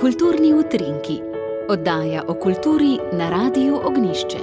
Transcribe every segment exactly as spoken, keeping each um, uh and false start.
Kulturni utrinki, oddaja o kulturi na Radiu Ognjišče.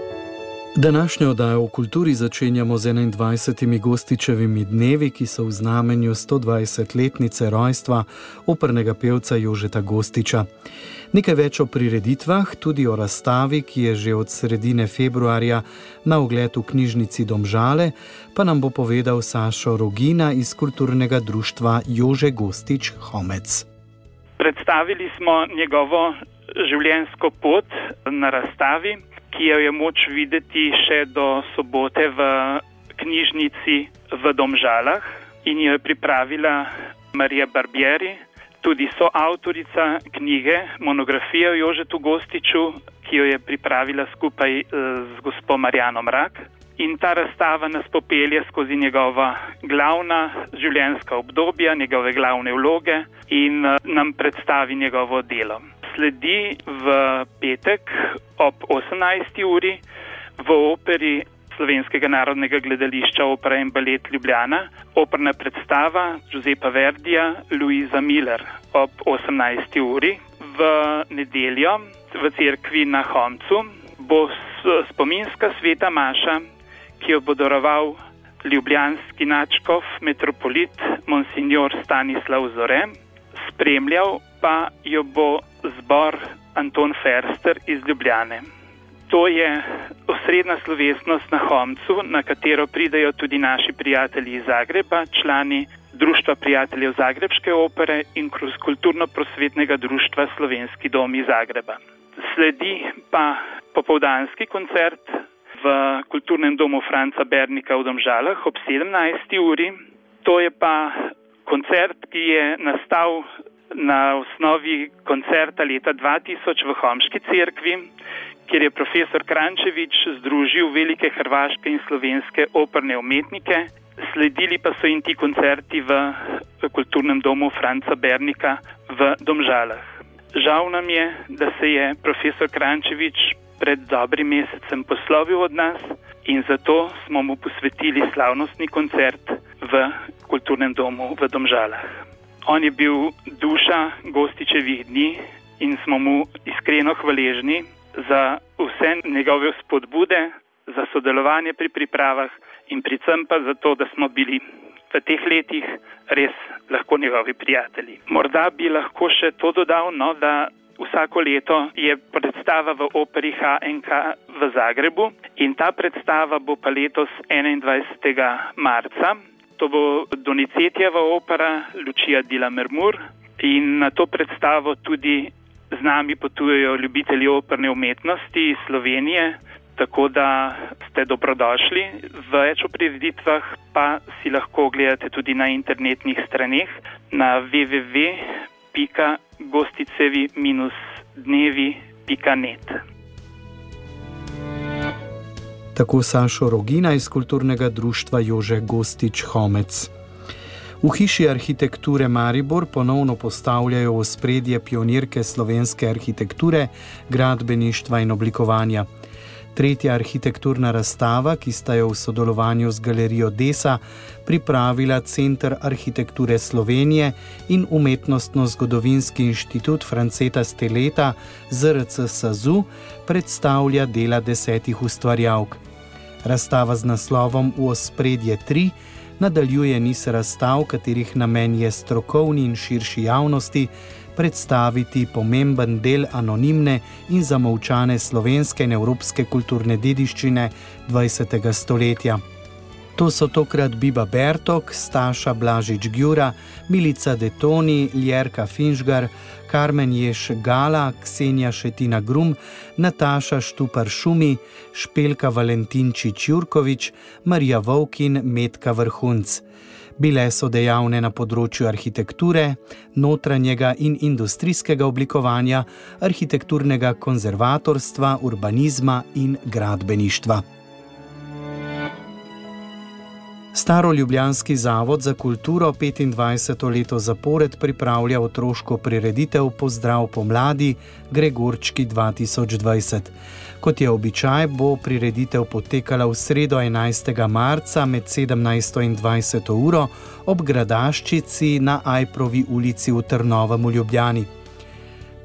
Današnjo oddajo o kulturi začenjamo z enaindvajsetimi Gostičevimi dnevi, ki so v znamenju stodvajsetletnice rojstva opernega pevca Jožeta Gostiča. Nekaj več o prireditvah, tudi o razstavi, ki je že od sredine februarja na ogled v knjižnici Domžale, pa nam bo povedal Sašo Rogina iz kulturnega društva Jože Gostič Homec. Predstavili smo njegovo življenjsko pot na razstavi, ki jo je moč videti še do sobote v knjižnici v Domžalah in jo je pripravila Marija Barbieri, tudi soavtorica knjige, monografije o Jožetu Gostiču, ki jo je pripravila skupaj z gospo Marjano Mrak. In ta razstava nas popelje skozi njegova glavna življenjska obdobja, njegove glavne vloge in nam predstavi njegovo delo. Sledi v petek ob osemnajsti uri v operi Slovenskega narodnega gledališča Opera in balet Ljubljana operna predstava Giuseppa Verdija Luisa Miller ob osemnajsti uri. V nedeljo v cerkvi na Homcu bo spominska sveta maša, ki jo bo daroval ljubljanski nadškof metropolit Monsignor Stanislav Zore, spremljal pa jo bo zbor Anton Ferster iz Ljubljane. To je osrednja slovesnost na Homcu, na katero pridejo tudi naši prijatelji iz Zagreba, člani Društva prijateljev Zagrebške opere in kulturno-prosvetnega društva Slovenski dom iz Zagreba. Sledi pa popoldanski koncert v kulturnem domu Franca Bernika v Domžalah ob sedemnajsti uri. To je pa koncert, ki je nastal na osnovi koncerta leta dva tisoč v Homški cerkvi, kjer je profesor Krančevič združil velike hrvaške in slovenske operne umetnike. Sledili pa so in ti koncerti v kulturnem domu Franca Bernika v Domžalah. Žal nam je, da se je profesor Krančevič pred dobrim mesecem poslovil od nas in zato smo mu posvetili slavnostni koncert v kulturnem domu v Domžalah. On je bil duša Gostičevih dni in smo mu iskreno hvaležni za vse njegove spodbude, za sodelovanje pri pripravah in predvsem pa za to, da smo bili v teh letih res lahko njegovi prijatelji. Morda bi lahko še to dodal, no, da vsako leto je predstava v operi H N K v Zagrebu in ta predstava bo pa letos enaindvajsetega marca. To bo Donizetijeva opera Lucia di Lammermoor in na to predstavo tudi z nami potujejo ljubitelji operne umetnosti iz Slovenije, tako da ste dobrodošli. Več o prireditvah pa si lahko gledate tudi na internetnih straneh na w w w pika gosticevi dnevi pika net. Tako Sašo Rogina iz kulturnega društva Jože Gostič Homec. V Hiši arhitekture Maribor ponovno postavljajo v ospredje pionirke slovenske arhitekture, gradbeništva in oblikovanja. Tretja arhitekturna razstava, ki sta jo v sodelovanju z galerijo Desa pripravila Center arhitekture Slovenije in Umetnostno-zgodovinski inštitut Franceta Steleta Z R C SAZU, predstavlja dela desetih ustvarjalk. Razstava z naslovom V ospredje tri nadaljuje niz razstav, katerih namen je strokovni in širši javnosti predstaviti pomemben del anonimne in zamolčane slovenske in evropske kulturne dediščine dvajsetega stoletja. To so tokrat Biba Bertok, Staša Blažič-Gjura, Milica Detoni, Ljerka Finžgar, Karmen Ješ Gala, Ksenija Šetina Grum, Nataša Štupar-Šumi, Špelka Valentinčič-Jurkovič, Marija Vovkin, Metka Vrhunc. Bile so dejavne na področju arhitekture, notranjega in industrijskega oblikovanja, arhitekturnega konzervatorstva, urbanizma in gradbeništva. Staroljubljanski zavod za kulturo petindvajseto leto zapored pripravlja otroško prireditev Pozdrav pomladi Gregorčki dva tisoč dvajset. Kot je običaj, bo prireditev potekala v sredo enajstega marca med sedemnajsto in dvajseto uro ob Gradaščici na Ajprovi ulici v Trnovem v Ljubljani.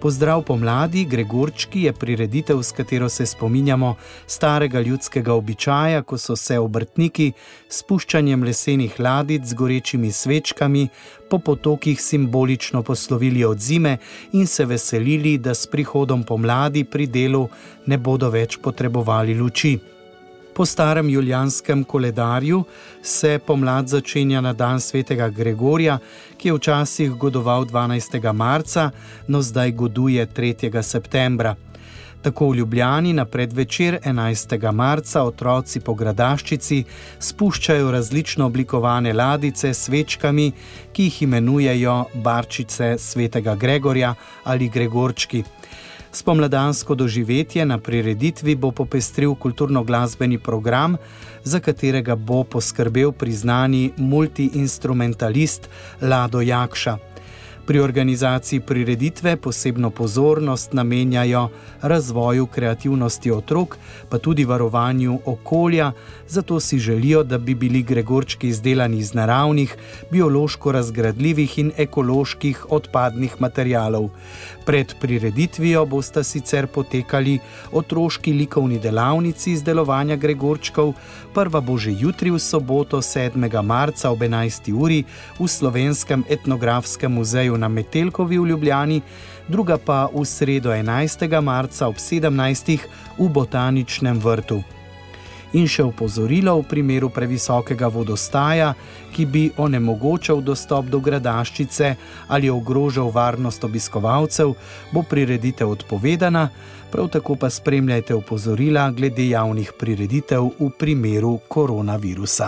Pozdrav pomladi, Gregorčki je prireditev, s katero se spominjamo starega ljudskega običaja, ko so se obrtniki s puščanjem lesenih ladic z gorečimi svečkami po potokih simbolično poslovili od zime in se veselili, da s prihodom pomladi pri delu ne bodo več potrebovali luči. Po starem julijanskem koledarju se pomlad začenja na dan svetega Gregorja, ki je včasih godoval dvanajstega marca, no zdaj goduje tretjega septembra. Tako v Ljubljani na predvečer enajstega marca otroci po Gradaščici spuščajo različno oblikovane ladice s svečkami, ki jih imenujejo barčice svetega Gregorja ali Gregorčki. Spomladansko doživetje na prireditvi bo popestril kulturno-glasbeni program, za katerega bo poskrbel priznani multiinstrumentalist Lado Jakša. Pri organizaciji prireditve posebno pozornost namenjajo razvoju kreativnosti otrok, pa tudi varovanju okolja, zato si želijo, da bi bili Gregorčki izdelani iz naravnih, biološko razgradljivih in ekoloških odpadnih materialov. Pred prireditvijo bosta sicer potekali otroški likovni delavnici izdelovanja Gregorčkov. Prva bo že jutri v soboto sedmega marca ob enajsti uri v Slovenskem etnografskem muzeju na Metelkovi v Ljubljani, druga pa v sredo enajstega marca ob sedemnajstih v Botaničnem vrtu. In še opozorilo v primeru previsokega vodostaja, ki bi onemogočal dostop do Gradaščice ali ogrožal varnost obiskovalcev, bo prireditev odpovedana, prav tako pa spremljajte opozorila glede javnih prireditev v primeru koronavirusa.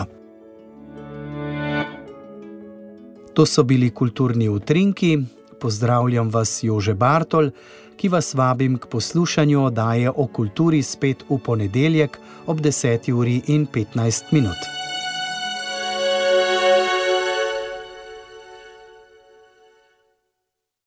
To so bili kulturni utrinki. Pozdravljam vas, Jože Bartol, ki vas vabim k poslušanju oddaje o kulturi spet v ponedeljek ob deseti uri in petnajst minut.